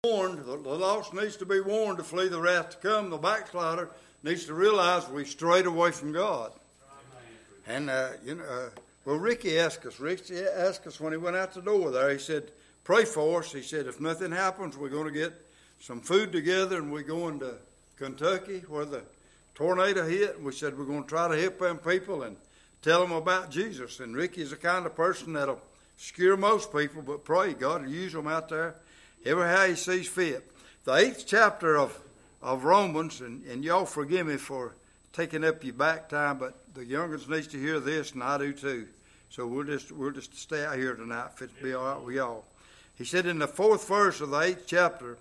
warned, the lost needs to be warned to flee the wrath to come. The backslider needs to realize we strayed away from God. And, Ricky asked us when he went out the door there, he said, pray for us. He said, if nothing happens, we're going to get some food together and we're going to Kentucky where the tornado hit. And we said, we're going to try to help them people and tell them about Jesus. And Ricky's the kind of person that'll scare most people, but pray God will use them out there ever how he sees fit. The 8th chapter of Romans, and y'all forgive me for taking up your back time, but the young'uns needs to hear this, and I do too. So we'll just stay out here tonight if it'll be all right with y'all. He said in the 4th verse of the 8th chapter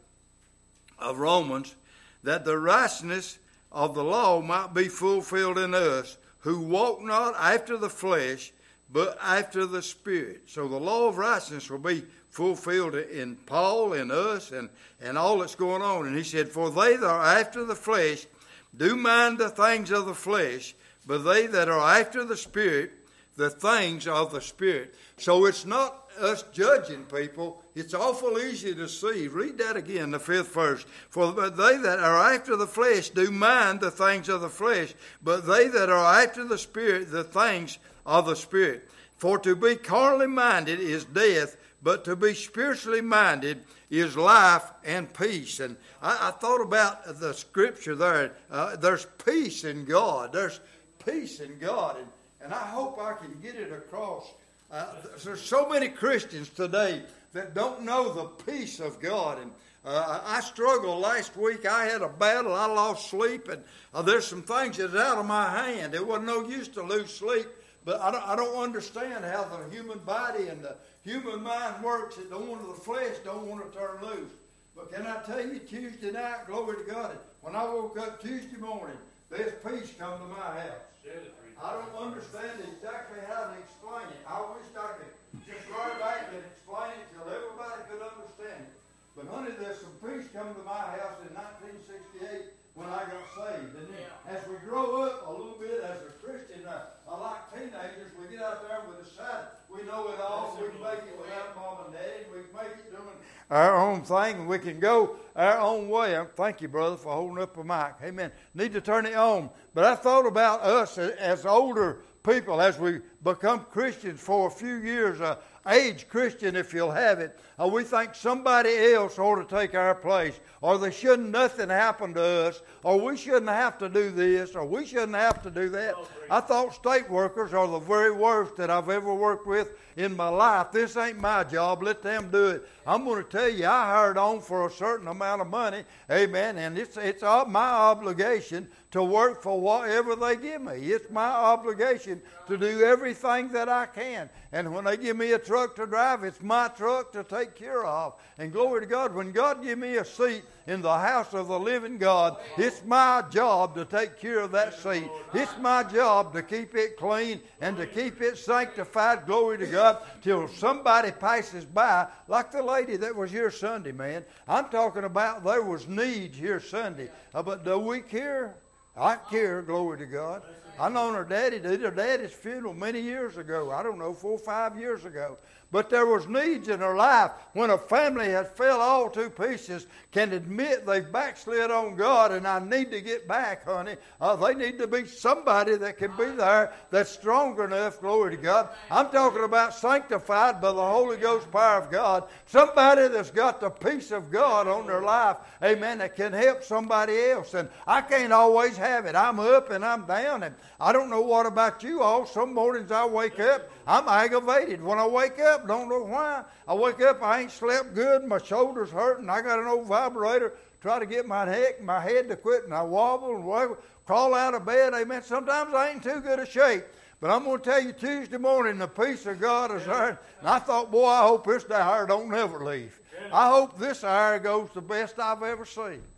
of Romans that the righteousness of the law might be fulfilled in us who walk not after the flesh, but after the Spirit. So the law of righteousness will be fulfilled in Paul, in us, and all that's going on. And he said, for they that are after the flesh do mind the things of the flesh, but they that are after the Spirit, the things of the Spirit. So it's not us judging people. It's awful easy to see. Read that again, the 5th verse. For they that are after the flesh do mind the things of the flesh, but they that are after the Spirit, the things of the Spirit. For to be carnally minded is death, but to be spiritually minded is life and peace. And I thought about the scripture there. There's peace in God. There's peace in God. And I hope I can get it across. There's so many Christians today that don't know the peace of God. And I struggled last week. I had a battle. I lost sleep. And there's some things that's out of my hand. It wasn't no use to lose sleep. But I don't understand how the human body and the human mind works. That the one of the flesh don't want to turn loose. But can I tell you, Tuesday night, glory to God, when I woke up Tuesday morning, there's peace come to my house. I don't understand exactly how to explain it. I wish I could just write back and explain it till everybody could understand it. But honey, there's some peace coming to my house in 1968 when I got saved. And then as we grow up a little bit as a Christian, like teenagers, we get out there and we decide we know it all. We can make it without mom and daddy. We can make it doing our own thing, and we can go our own way. Thank you, brother, for holding up the mic. Amen. Need to turn it on. But I thought about us as older people, as we become Christians for a few years, age Christian if you'll have it. We think somebody else ought to take our place, or there shouldn't nothing happen to us, or we shouldn't have to do this, or we shouldn't have to do that. I thought state workers are the very worst that I've ever worked with in my life. This ain't my job. Let them do it. I'm going to tell you, I hired on for a certain amount of money, amen, and it's my obligation to work for whatever they give me. It's my obligation to do everything that I can. And when they give me a truck to drive, it's my truck to take care of. And glory to God, when God give me a seat in the house of the living God, it's my job to take care of that seat. It's my job to keep it clean and to keep it sanctified, glory to God, till somebody passes by, like the lady that was here Sunday, man. I'm talking about there was needs here Sunday. But do we care? I care, glory to God. I known her daddy did her daddy's funeral many years ago. I don't know, 4 or 5 years ago. But there was needs in her life when a family had fell all to pieces, can admit they've backslid on God, and I need to get back, honey. They need to be somebody that can be there that's strong enough, glory to God. I'm talking about sanctified by the Holy Ghost power of God. Somebody that's got the peace of God on their life, amen, that can help somebody else. And I can't always have it. I'm up and I'm down, and I don't know what about you all. Some mornings I wake up, I'm aggravated. When I wake up, don't know why. I wake up, I ain't slept good, my shoulder's hurting, I got an old vibrator, try to get my head to quit, and I wobble and wobble, crawl out of bed, amen. Sometimes I ain't too good a shape. But I'm going to tell you, Tuesday morning, the peace of God is there. And I thought, boy, I hope this hour don't never leave. I hope this hour goes the best I've ever seen.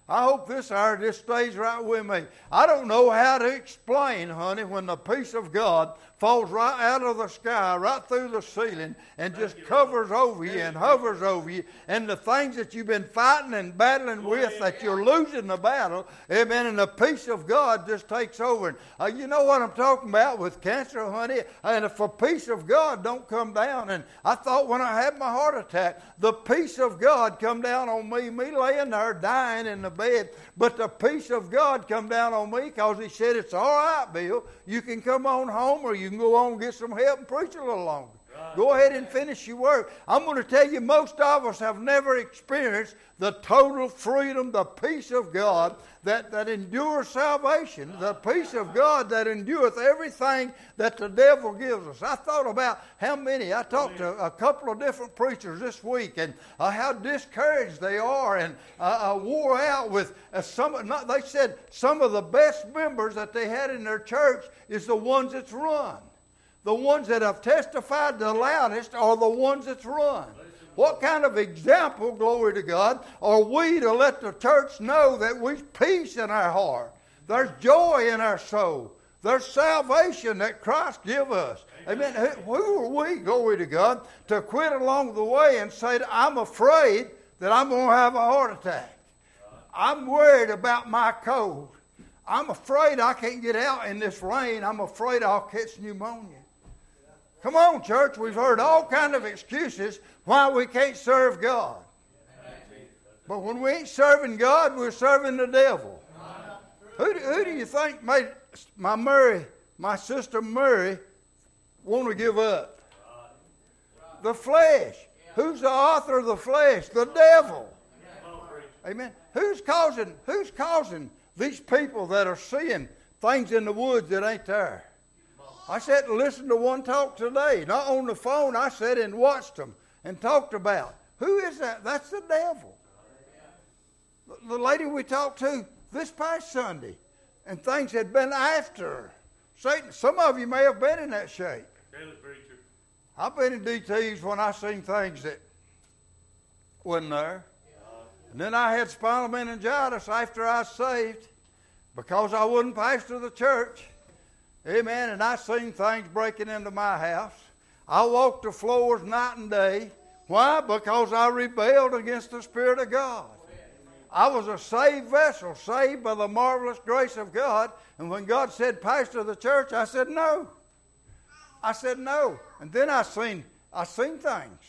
I hope this hour just stays right with me. I don't know how to explain, honey, when the peace of God falls right out of the sky, right through the ceiling, and just covers over you and hovers over you. And the things that you've been fighting and battling with, that you're losing the battle, amen, and the peace of God just takes over. You know what I'm talking about with cancer, honey? And if the peace of God don't come down, and I thought when I had my heart attack, the peace of God come down on me laying there dying in the bed, but the peace of God come down on me because He said, it's all right, Bill. You can come on home, or you can go on and get some help and preach a little longer. Right. Go ahead and finish your work. I'm going to tell you, most of us have never experienced the total freedom, the peace of God that endures salvation, the peace of God that endureth everything that the devil gives us. I thought about how many, I talked to a couple of different preachers this week, and how discouraged they are and wore out with they said some of the best members that they had in their church is the ones that's run. The ones that have testified the loudest are the ones that's run. What kind of example, glory to God, are we to let the church know that we've peace in our heart? There's joy in our soul. There's salvation that Christ give us. Amen. Who are we, glory to God, to quit along the way and say, I'm afraid that I'm going to have a heart attack. I'm worried about my cold. I'm afraid I can't get out in this rain. I'm afraid I'll catch pneumonia. Come on, church. We've heard all kinds of excuses why we can't serve God. But when we ain't serving God, we're serving the devil. Who do you think made my sister Mary, want to give up? The flesh. Who's the author of the flesh? The devil. Amen. Who's causing these people that are seeing things in the woods that ain't there? I sat and listened to one talk today, not on the phone. I sat and watched them and talked about. Who is that? That's the devil. The lady we talked to this past Sunday, and things had been after her. Satan, some of you may have been in that shape. I've been in DTs when I seen things that wasn't there. And then I had spinal meningitis after I was saved because I wouldn't pastor the church. Amen. And I seen things breaking into my house. I walked the floors night and day. Why? Because I rebelled against the Spirit of God. I was a saved vessel, saved by the marvelous grace of God. And when God said, pastor the church, I said no. I said no. And then I seen things.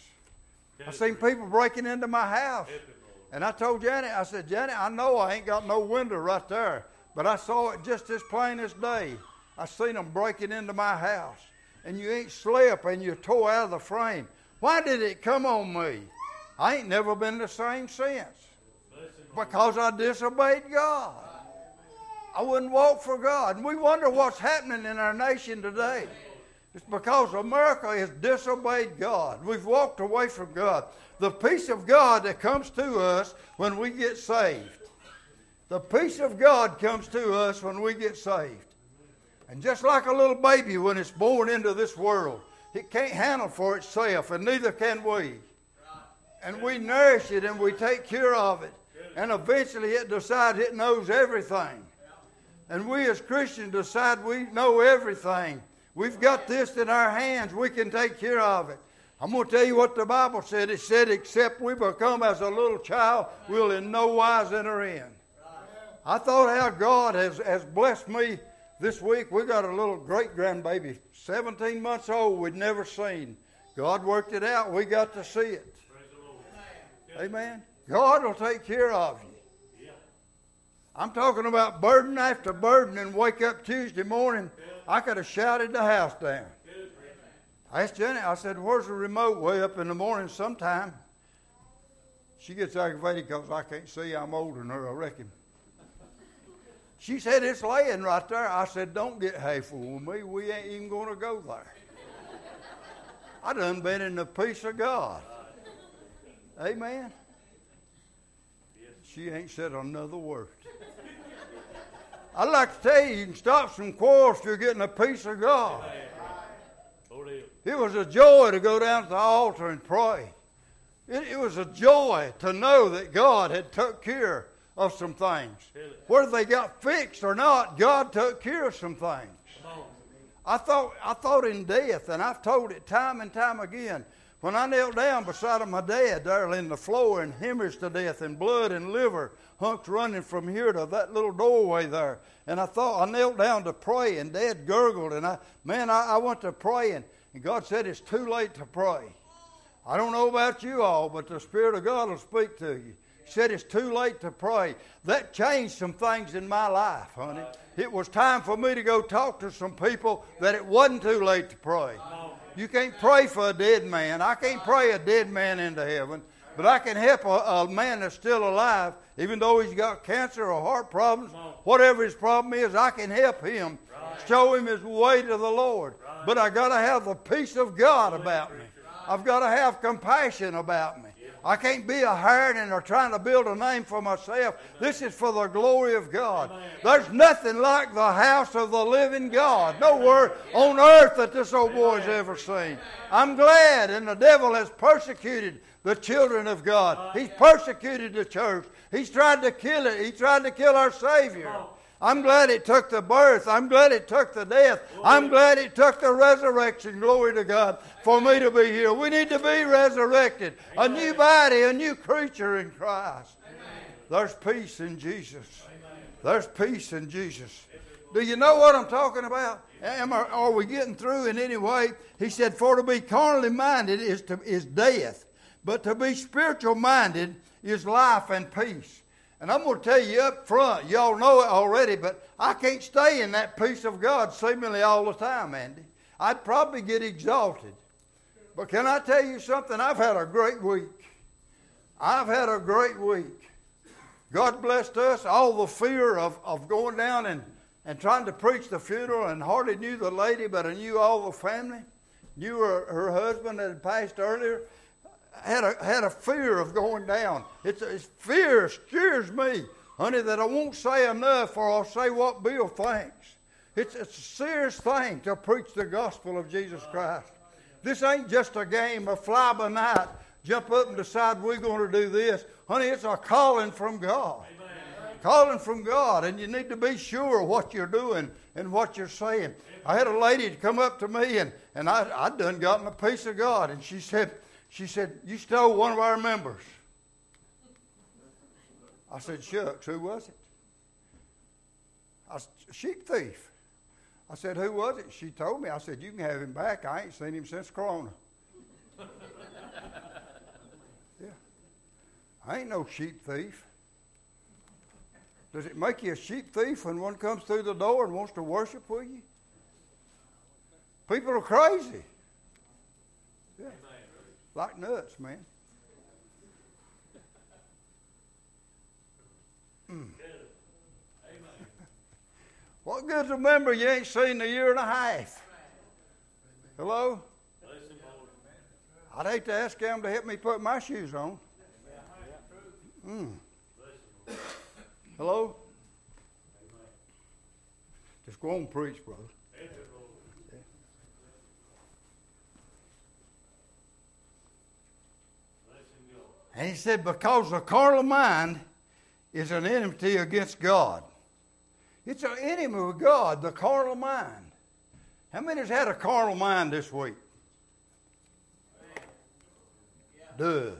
I seen people breaking into my house. And I told Janet, I said, Janet, I know I ain't got no window right there, but I saw it just as plain as day. I seen them breaking into my house. And you ain't slept and you tore out of the frame. Why did it come on me? I ain't never been the same since. Because I disobeyed God. I wouldn't walk for God. And we wonder what's happening in our nation today. It's because America has disobeyed God. We've walked away from God. The peace of God that comes to us when we get saved. The peace of God comes to us when we get saved. And just like a little baby when it's born into this world, it can't handle for itself, and neither can we. And we nourish it and we take care of it. And eventually it decides it knows everything. And we as Christians decide we know everything. We've got this in our hands. We can take care of it. I'm going to tell you what the Bible said. It said, except we become as a little child, we'll in no wise enter in. I thought how God has blessed me this week. We got a little great-grandbaby, 17 months old, we'd never seen. God worked it out. We got to see it. Amen. God will take care of you. I'm talking about burden after burden, and wake up Tuesday morning, I could have shouted the house down. I asked Jenny, I said, where's the remote? Way up in the morning sometime. She gets aggravated because I can't see. I'm older than her, I reckon. She said, it's laying right there. I said, don't get hateful with me. We ain't even going to go there. I done been in the peace of God. Amen. She ain't said another word. I'd like to tell you, you can stop some quarrels if you're getting the peace of God. It was a joy to go down to the altar and pray. It was a joy to know that God had took care of some things. Whether they got fixed or not, God took care of some things. I thought in death, and I've told it time and time again. When I knelt down beside of my dad there in the floor and hemorrhaged to death and blood and liver hunks running from here to that little doorway there. And I knelt down to pray, and Dad gurgled, and I went to pray, and God said it's too late to pray. I don't know about you all, but the Spirit of God will speak to you. He said it's too late to pray. That changed some things in my life, honey. It was time for me to go talk to some people that it wasn't too late to pray. You can't pray for a dead man. I can't pray a dead man into heaven, but I can help a man that's still alive, even though he's got cancer or heart problems, whatever his problem is, I can help him, show him his way to the Lord. But I got to have the peace of God about me. I've got to have compassion about me. I can't be a harden or trying to build a name for myself. This is for the glory of God. There's nothing like the house of the living God. Nowhere on earth that this old boy's ever seen. I'm glad, and the devil has persecuted the children of God. He's persecuted the church. He's tried to kill it. He tried to kill our Savior. I'm glad it took the birth. I'm glad it took the death. I'm glad it took the resurrection, glory to God, for me to be here. We need to be resurrected. A new body, a new creature in Christ. There's peace in Jesus. There's peace in Jesus. Do you know what I'm talking about? Are we getting through in any way? He said, for to be carnally minded is death, but to be spiritual minded is life and peace. And I'm going to tell you up front, y'all know it already, but I can't stay in that peace of God seemingly all the time, Andy. I'd probably get exalted. But can I tell you something? I've had a great week. I've had a great week. God blessed us. All the fear of going down and trying to preach the funeral, and hardly knew the lady, but I knew all the family. Knew her husband that had passed earlier. Had a fear of going down. It's fear scares me, honey, that I won't say enough, or I'll say what Bill thinks. It's a serious thing to preach the gospel of Jesus Christ. This ain't just a game of fly by night, jump up and decide we're going to do this. Honey, it's a calling from God. Amen. Calling from God, and you need to be sure what you're doing and what you're saying. I had a lady come up to me, and I'd done gotten a piece of God, and she said, you stole one of our members. I said, shucks, who was it? A sheep thief. I said, who was it? She told me. I said, you can have him back. I ain't seen him since Corona. Yeah. I ain't no sheep thief. Does it make you a sheep thief when one comes through the door and wants to worship with you? People are crazy. Yeah. Like nuts, man. What good's a member you ain't seen in a year and a half? Hello? I'd hate to ask them to help me put my shoes on. Hello? Just go on and preach, brother. And he said, because the carnal mind is an enmity against God. It's an enemy with God, the carnal mind. How many has had a carnal mind this week? Duh.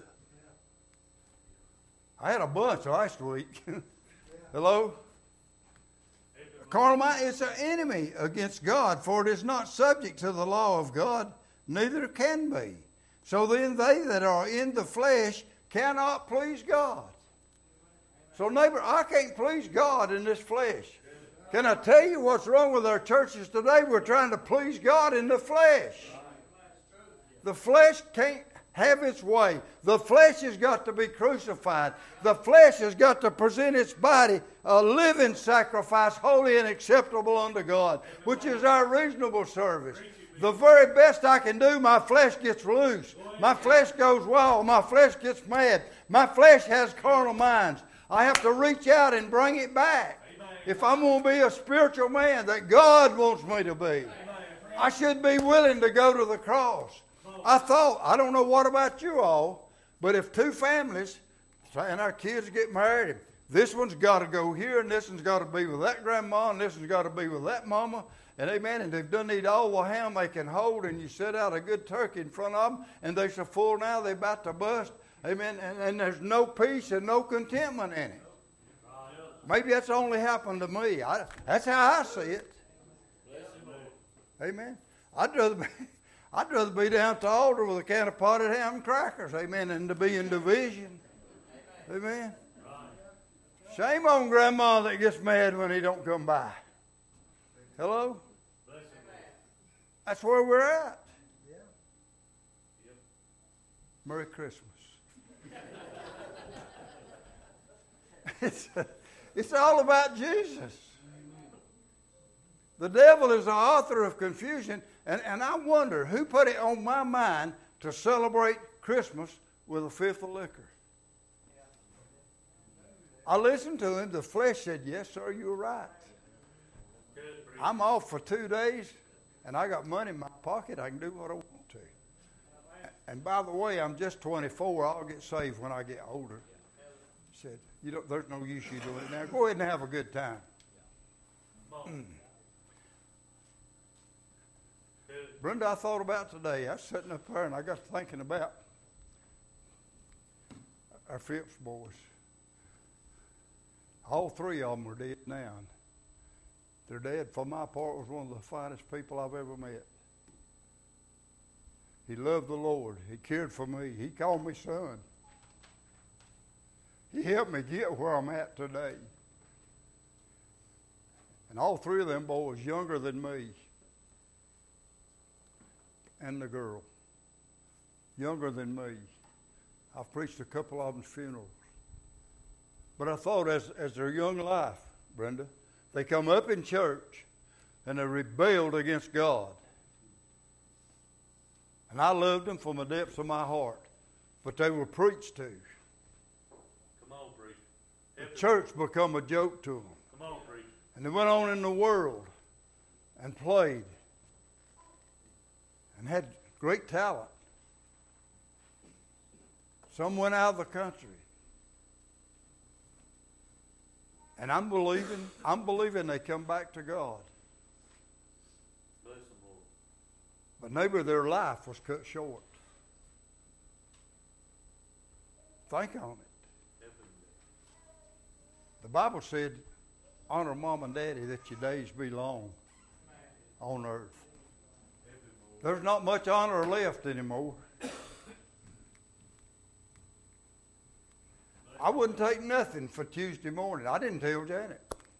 I had a bunch last week. Hello? A carnal mind is an enemy against God, for it is not subject to the law of God, neither can be. So then they that are in the flesh cannot please God. So neighbor, I can't please God in this flesh. Can I tell you what's wrong with our churches today? We're trying to please God in the flesh. The flesh can't have its way. The flesh has got to be crucified. The flesh has got to present its body a living sacrifice, holy and acceptable unto God, which is our reasonable service. The very best I can do, my flesh gets loose. My flesh goes wild. My flesh gets mad. My flesh has carnal minds. I have to reach out and bring it back. If I'm going to be a spiritual man that God wants me to be, I should be willing to go to the cross. I don't know what about you all, but if two families and our kids get married, This one's got to go here, and this one's got to be with that grandma, and this one's got to be with that mama. And amen, and they've done eat all the ham they can hold, and you set out a good turkey in front of them, and they're so full now they're about to bust. Amen, and there's no peace and no contentment in it. Maybe that's only happened to me. That's how I see it. Amen. I'd rather be down at the altar with a can of potted ham and crackers, amen, than to be in division. Amen. Shame on grandma that gets mad when he don't come by. Hello? That's where we're at. Merry Christmas. It's all about Jesus. The devil is the author of confusion, and I wonder who put it on my mind to celebrate Christmas with a fifth of liquor. I listened to him. The flesh said, yes, sir, you're right. I'm off for 2 days, and I got money in my pocket. I can do what I want to. And by the way, I'm just 24. I'll get saved when I get older. He said, there's no use you doing it now. Go ahead and have a good time. Brenda, I thought about today. I was sitting up there, and I got thinking about our Phipps boys. All 3 of them are dead now. Their dad, for my part, was one of the finest people I've ever met. He loved the Lord. He cared for me. He called me son. He helped me get where I'm at today. And all 3 of them boys younger than me. And the girl, younger than me. I've preached a couple of them's funerals. But I thought as their young life, Brenda, they come up in church and they rebelled against God. And I loved them from the depths of my heart. But they were preached to. Come on, preach. The church become a joke to them. Come on, preach. And they went on in the world and played. And had great talent. Some went out of the country. And I'm believing they come back to God. Bless them, Lord. But maybe their life was cut short. Think on it. The Bible said, honor mom and daddy that your days be long on earth. There's not much honor left anymore. I wouldn't take nothing for Tuesday morning. I didn't tell Janet.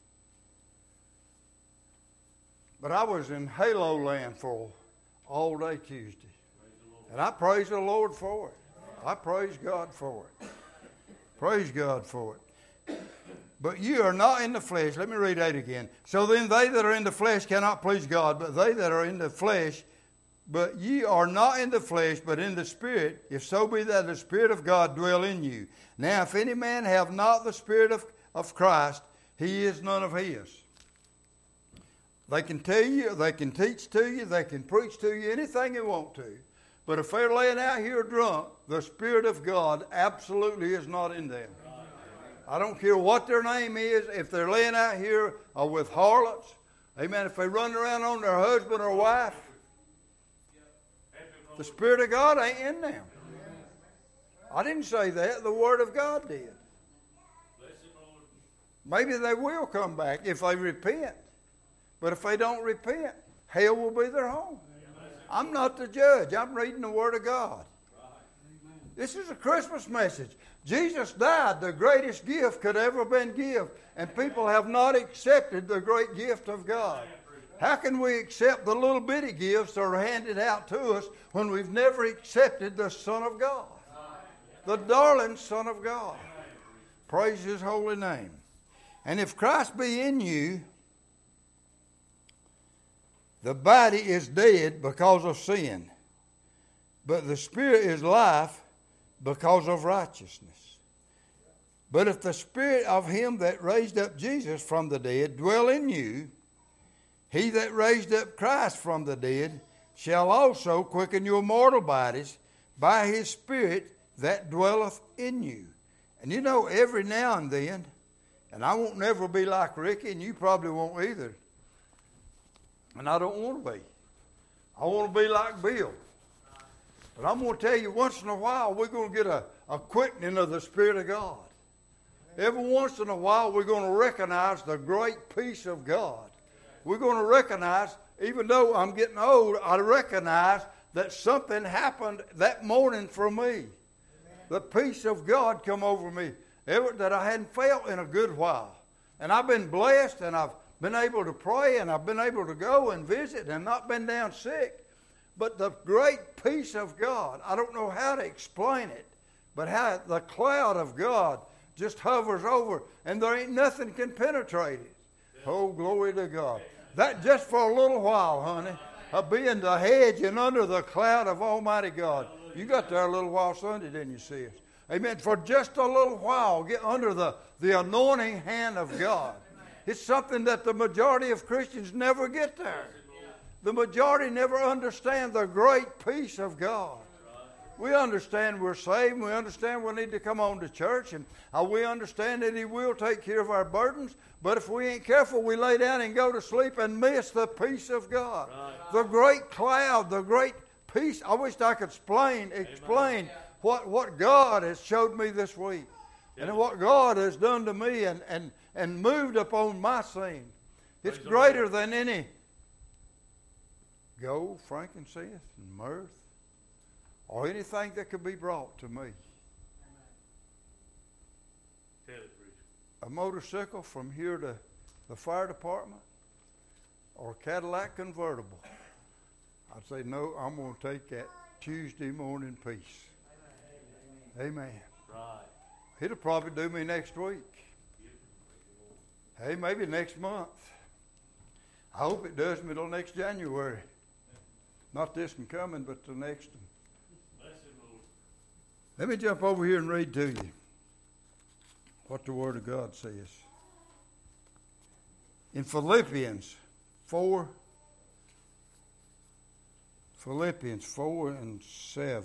But I was in Halo Land for all day Tuesday. And I praise the Lord for it. I praise God for it. Praise God for it. But you are not in the flesh. Let me read that again. So then they that are in the flesh cannot please God, but they that are in the flesh, but ye are not in the flesh, but in the Spirit, if so be that the Spirit of God dwell in you. Now, if any man have not the Spirit of Christ, he is none of his. They can tell you, they can teach to you, they can preach to you, anything they want to. But if they're laying out here drunk, the Spirit of God absolutely is not in them. I don't care what their name is, if they're laying out here with harlots, amen, if they run around on their husband or wife, the Spirit of God ain't in them. I didn't say that. The Word of God did. Maybe they will come back if they repent. But if they don't repent, hell will be their home. I'm not the judge. I'm reading the Word of God. This is a Christmas message. Jesus died. The greatest gift could ever been given. And people have not accepted the great gift of God. How can we accept the little bitty gifts that are handed out to us when we've never accepted the Son of God? The darling Son of God. Praise His holy name. And if Christ be in you, the body is dead because of sin, but the Spirit is life because of righteousness. But if the Spirit of Him that raised up Jesus from the dead dwell in you, He that raised up Christ from the dead shall also quicken your mortal bodies by His Spirit that dwelleth in you. And you know, every now and then, And I won't never be like Ricky, and you probably won't either. And I don't want to be. I want to be like Bill. But I'm going to tell you, once in a while, we're going to get a quickening of the Spirit of God. Every once in a while, we're going to recognize the great peace of God. We're going to recognize, even though I'm getting old, I recognize that something happened that morning for me. The peace of God come over me that I hadn't felt in a good while. And I've been blessed, and I've been able to pray, and I've been able to go and visit and not been down sick. But the great peace of God, I don't know how to explain it, but how the cloud of God just hovers over, and there ain't nothing can penetrate it. Oh, glory to God. That just for a little while, honey, of being the hedge and under the cloud of Almighty God. You got there a little while Sunday, didn't you, sis? Amen. For just a little while, get under the anointing hand of God. It's something that the majority of Christians never get there. The majority never understand the great peace of God. We understand we're saved. We understand we need to come on to church. And we understand that He will take care of our burdens. But if we ain't careful, we lay down and go to sleep and miss the peace of God. The great cloud, the great peace. I wish I could explain what God has showed me this week. And what God has done to me and moved upon my scene. It's greater than any gold, frankincense, and myrrh, or anything that could be brought to me. A motorcycle from here to the fire department, or a Cadillac convertible. I'd say, no, I'm going to take that Tuesday morning peace. Amen. Right. It'll probably do me next week. Hey, maybe next month. I hope it does me till next January. Not this one coming, but the next one. Let me jump over here and read to you what the Word of God says. In Philippians 4 and 7.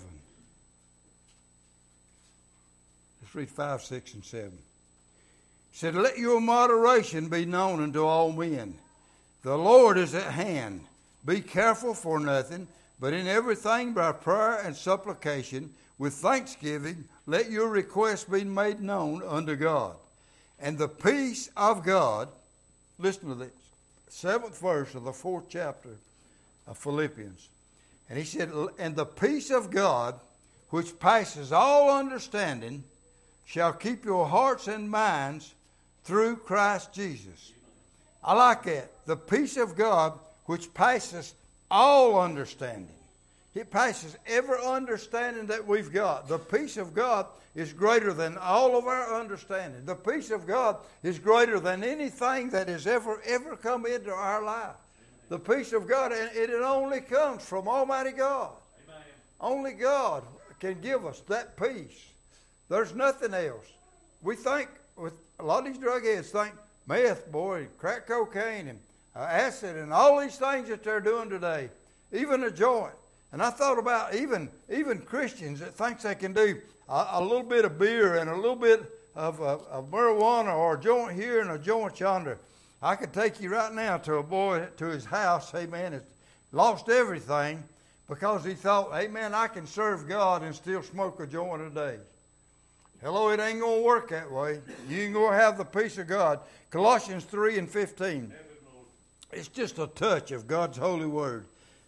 Let's read 5, 6, and 7. He said, let your moderation be known unto all men. The Lord is at hand. Be careful for nothing, but in everything by prayer and supplication, with thanksgiving, let your requests be made known unto God. And the peace of God, listen to this, 7th verse of the 4th chapter of Philippians. And he said, and the peace of God, which passes all understanding, shall keep your hearts and minds through Christ Jesus. I like that. The peace of God, which passes all understanding. It passes every understanding that we've got. The peace of God is greater than all of our understanding. The peace of God is greater than anything that has ever come into our life. The peace of God, and it only comes from Almighty God. Amen. Only God can give us that peace. There's nothing else. We think, with a lot of these drug heads think meth, boy, crack cocaine, and acid, and all these things that they're doing today, even a joint. And I thought about even Christians that thinks they can do a little bit of beer and a little bit of marijuana, or a joint here and a joint yonder. I could take you right now to a boy to his house, amen, has lost everything because he thought, amen, I can serve God and still smoke a joint a day. Hello, it ain't going to work that way. You ain't going to have the peace of God. Colossians 3 and 15. It's just a touch of God's holy word.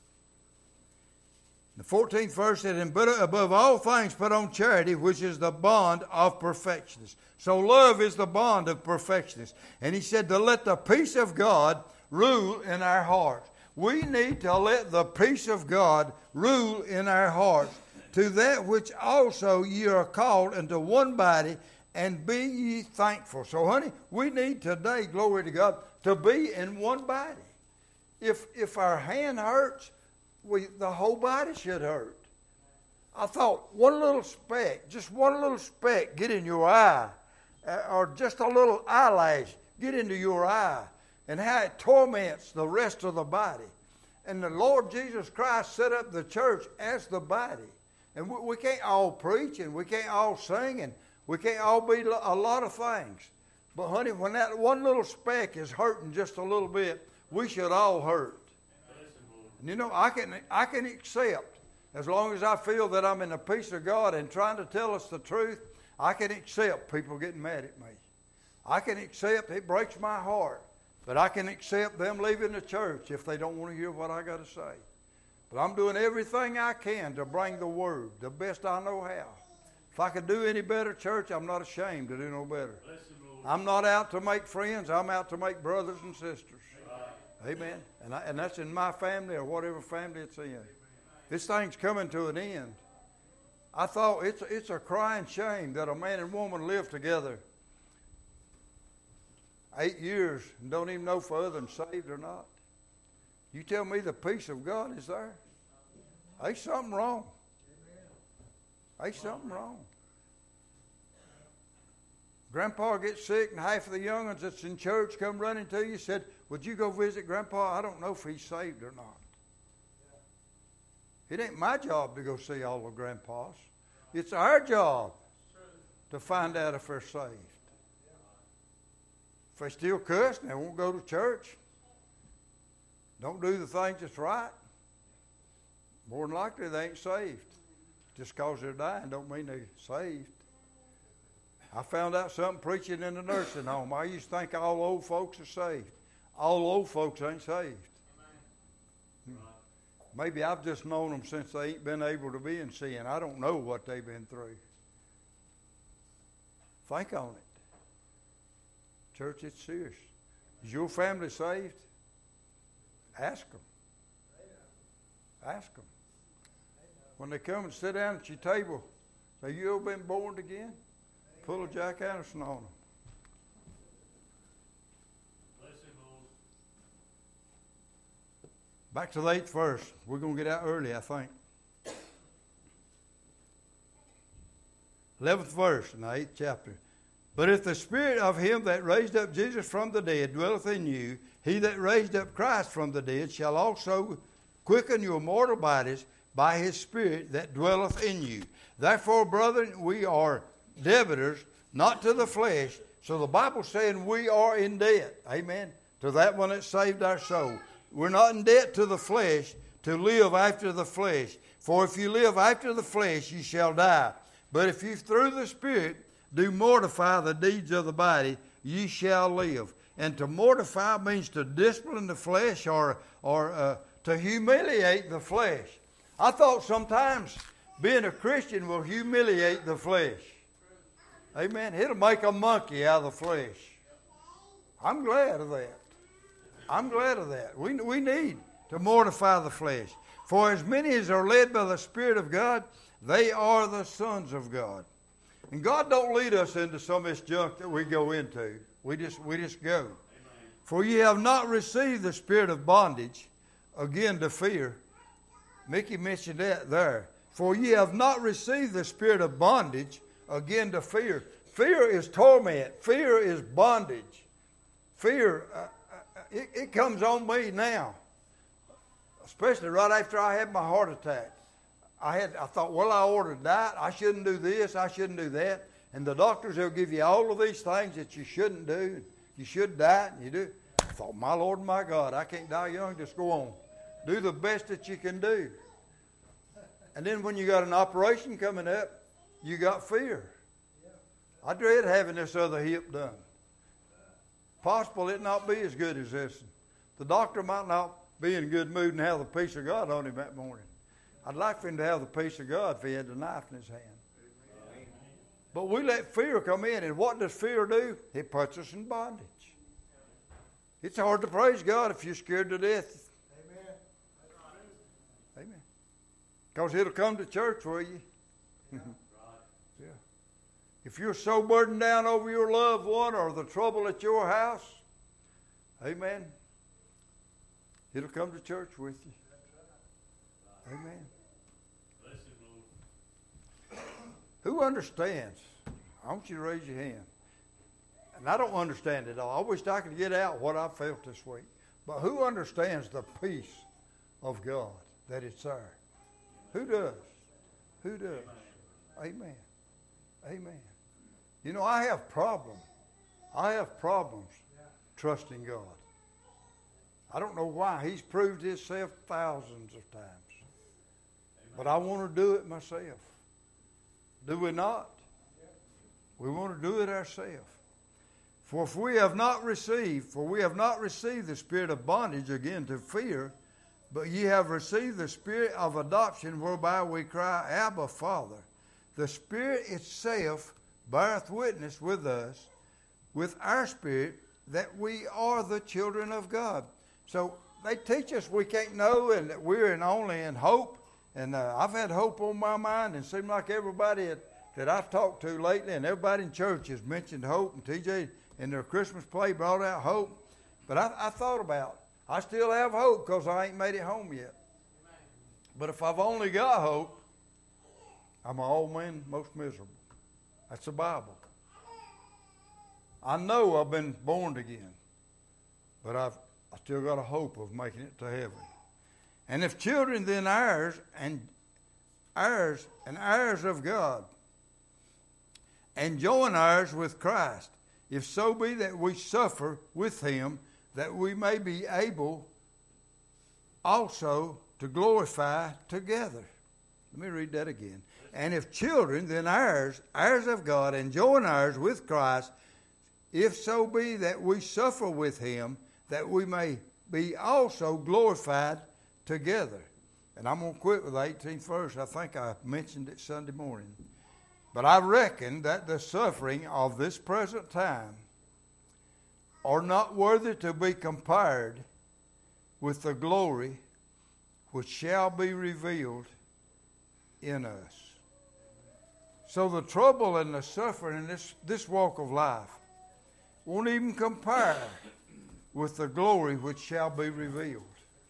The 14th verse said, and above all things put on charity, which is the bond of perfectionness. So love is the bond of perfectionness. And he said to let the peace of God rule in our hearts. We need to let the peace of God rule in our hearts. To that which also ye are called into one body, and be ye thankful. So, honey, we need today, glory to God, to be in one body. If our hand hurts, the whole body should hurt. I thought one little speck, just one little speck get in your eye, or just a little eyelash get into your eye, and how it torments the rest of the body. And the Lord Jesus Christ set up the church as the body. And we can't all preach, and we can't all sing, and we can't all be a lot of things. But honey, when that one little speck is hurting just a little bit, we should all hurt. And you know, I can accept, as long as I feel that I'm in the peace of God and trying to tell us the truth, I can accept people getting mad at me. I can accept, it breaks my heart, but I can accept them leaving the church if they don't want to hear what I got to say. But I'm doing everything I can to bring the word the best I know how. If I could do any better, church, I'm not ashamed to do no better. I'm not out to make friends. I'm out to make brothers and sisters. Amen. And that's in my family or whatever family it's in. This thing's coming to an end. I thought it's a crying shame that a man and woman live together 8 years and don't even know if other than saved or not. You tell me the peace of God is there? Ain't something wrong. Ain't something wrong. Grandpa gets sick and half of the young ones that's in church come running to you, said, would you go visit Grandpa? I don't know if he's saved or not. It ain't my job to go see all the grandpas. It's our job to find out if they're saved. If they still cuss and they won't go to church, don't do the things that's right, more than likely they ain't saved. Just because they're dying don't mean they're saved. I found out something preaching in the nursing home. I used to think all old folks are saved. All old folks ain't saved. Maybe I've just known them since they ain't been able to be in sin. I don't know what they've been through. Think on it. Church, it's serious. Is your family saved? Ask them. Ask them. When they come and sit down at your table, say, you ever been born again? Pull a Jack Anderson on them. Back to the 8th verse. We're going to get out early, I think. 11th verse in the 8th chapter. But if the Spirit of him that raised up Jesus from the dead dwelleth in you, he that raised up Christ from the dead shall also quicken your mortal bodies by his Spirit that dwelleth in you. Therefore, brethren, we are debtors, not to the flesh. So the Bible's saying we are in debt. Amen. To that one that saved our soul. We're not in debt to the flesh to live after the flesh. For if you live after the flesh, you shall die. But if you through the Spirit do mortify the deeds of the body, ye shall live. And to mortify means to discipline the flesh or to humiliate the flesh. I thought sometimes being a Christian will humiliate the flesh. Amen. It'll make a monkey out of the flesh. I'm glad of that. I'm glad of that. We need to mortify the flesh. For as many as are led by the Spirit of God, they are the sons of God. And God don't lead us into some of this junk that we go into. We just go. Amen. For ye have not received the spirit of bondage, again to fear. Mickey mentioned that there. For ye have not received the spirit of bondage, again to fear. Fear is torment. Fear is bondage. Fear, it comes on me now. Especially right after I had my heart attack. I thought, well, I ordered that. I shouldn't do this. I shouldn't do that. And the doctors, they'll give you all of these things that you shouldn't do. You should die, and you do. I thought, my Lord, my God, I can't die young. Just go on. Do the best that you can do. And then when you got an operation coming up, you got fear. I dread having this other hip done. Possible it not be as good as this. The doctor might not be in a good mood and have the peace of God on him that morning. I'd like for him to have the peace of God if he had the knife in his hand. Amen. But we let fear come in, and what does fear do? It puts us in bondage. It's hard to praise God if you're scared to death. Amen. Amen. Because it'll come to church for you. Yeah. If you're so burdened down over your loved one or the trouble at your house, amen, it'll come to church with you. Amen. Who understands? I want you to raise your hand. And I don't understand it all. I wish I could get out what I felt this week. But who understands the peace of God, that it's there? Who does? Who does? Amen. Amen. You know, I have problems I have problems trusting God. I don't know why. He's proved himself thousands of times. But I want to do it myself. Do we not? We want to do it ourselves. For we have not received the spirit of bondage again to fear, but ye have received the spirit of adoption, whereby we cry, Abba, Father. The Spirit itself beareth witness with us, with our spirit, that we are the children of God. So they teach us we can't know, and that we're only in hope. And I've had hope on my mind, and it seems like everybody that I've talked to lately, and everybody in church has mentioned hope, and TJ in their Christmas play brought out hope. But I thought about, I still have hope because I ain't made it home yet. But if I've only got hope, I'm all men most miserable. That's the Bible. I know I've been born again, but I still got a hope of making it to heaven. And if children, then heirs and heirs of God, and joint heirs with Christ, if so be that we suffer with him, that we may be able also to glorify together. Let me read that again. And if children, then heirs of God, and joint heirs with Christ, if so be that we suffer with him, that we may be also glorified together. And I'm going to quit with the 18th verse. I think I mentioned it Sunday morning. But I reckon that the suffering of this present time are not worthy to be compared with the glory which shall be revealed in us. So the trouble and the suffering in this walk of life won't even compare with the glory which shall be revealed.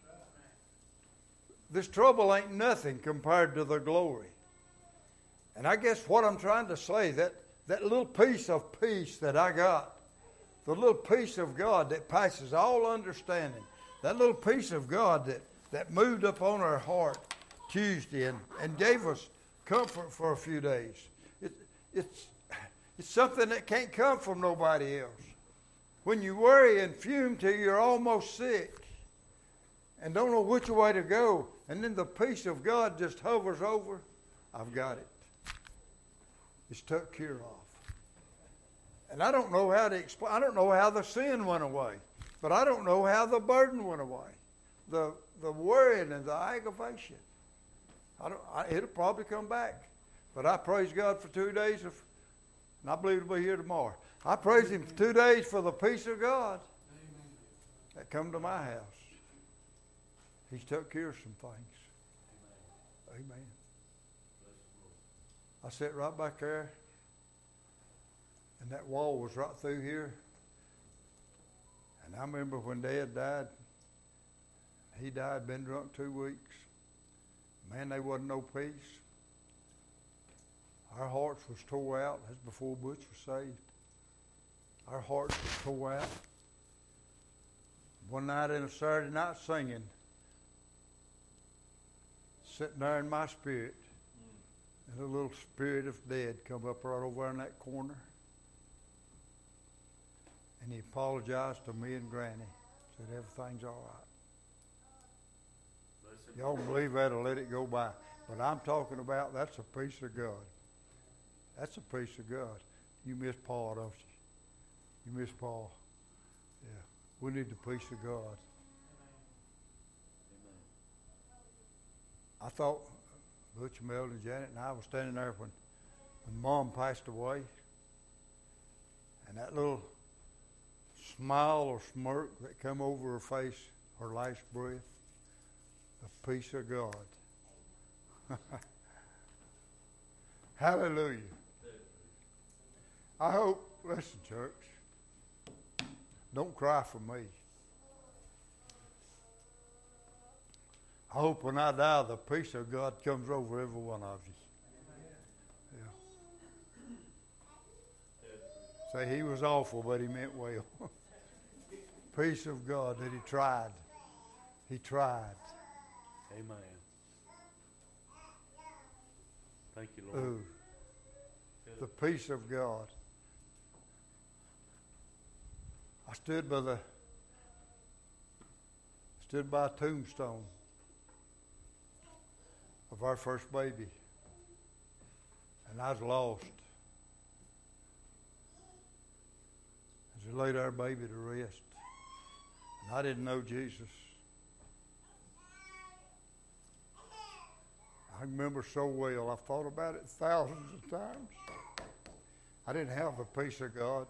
This trouble ain't nothing compared to the glory. And I guess what I'm trying to say, that little piece of peace that I got, the little peace of God that passes all understanding, that little piece of God that moved up on our heart Tuesday and gave us comfort for a few days. It's something that can't come from nobody else. When you worry and fume till you're almost sick and don't know which way to go, and then the peace of God just hovers over, I've got it. It's took care of. And I don't know how to explain. I don't know how the sin went away, but I don't know how the burden went away. The worrying and the aggravation. It'll probably come back. But I praise God for 2 days and I believe it'll be here tomorrow. I praise him for 2 days for the peace of God that come to my house. He's took care of some things. Amen. I sat right back there, and that wall was right through here. And I remember when Dad died, he died, been drunk 2 weeks. Man, there wasn't no peace. Our hearts was tore out. That's before Butch was saved. Our hearts was tore out. One night in a Saturday night singing, sitting there in my spirit, and a little spirit of dead come up right over in that corner. And he apologized to me and Granny. Said everything's all right. Y'all can believe that or let it go by. But I'm talking about that's a piece of God. That's a piece of God. You miss Paul, don't you? You miss Paul. Yeah. We need the peace of God. Amen. I thought Butch, Mel, and Janet and I was standing there when Mom passed away. And that little smile or smirk that come over her face, her last breath, the peace of God. Hallelujah. I hope, listen, church, don't cry for me. I hope when I die, the peace of God comes over every one of you. Yeah. Say, he was awful, but he meant well. Peace of God that he tried. He tried. Amen. Thank you, Lord. Ooh, the peace of God. I stood by a tombstone of our first baby, and I was lost. As we laid our baby to rest, and I didn't know Jesus. I remember so well. I thought about it thousands of times. I didn't have the peace of God.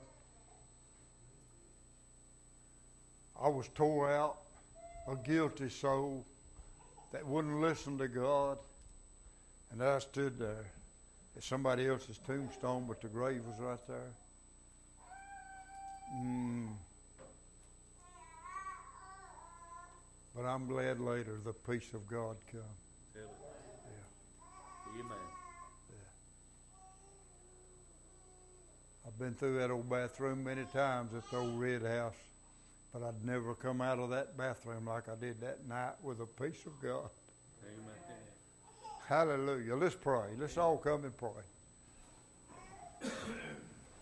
I was tore out, a guilty soul that wouldn't listen to God. And I stood there at somebody else's tombstone, but the grave was right there. But I'm glad later the peace of God come. Tell it. Yeah. Amen. I've been through that old bathroom many times at the old red house, but I'd never come out of that bathroom like I did that night with the peace of God. Amen. Hallelujah. Let's pray. Let's all come and pray.